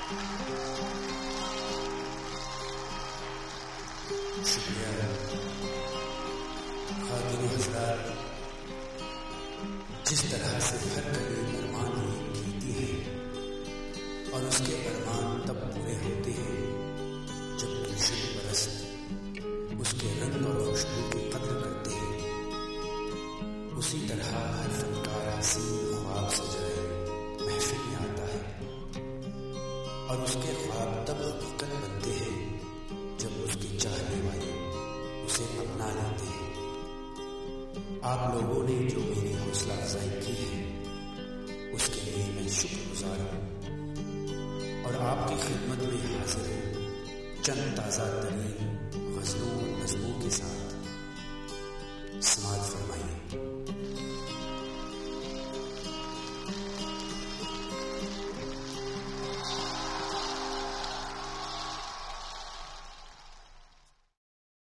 शुक्रिया खातिन हज़रात, जिस तरह से हर कभी अरमान हुई कीती है और उसके अरमान तब पूरे होते हैं जब गुलशन बरस उसके रंग और खुशबू की कदर करते हैं। उसी तरह हर फनकार हसीन ख्वाब सजाए महफिल में आता है और उसके ख्वाब तब हकीकत बनते हैं जब उसके चाहने वाले उसे अपना लेते हैं। आप लोगों ने जो मेरी हौसला अफजाई की है उसके लिए मैं शुक्रगुजार हूँ और आपकी खिदमत में हाजिर हूँ चंद ताज़ा तरीन गज़लों और नज़्मों के साथ। समाअत फरमाइए।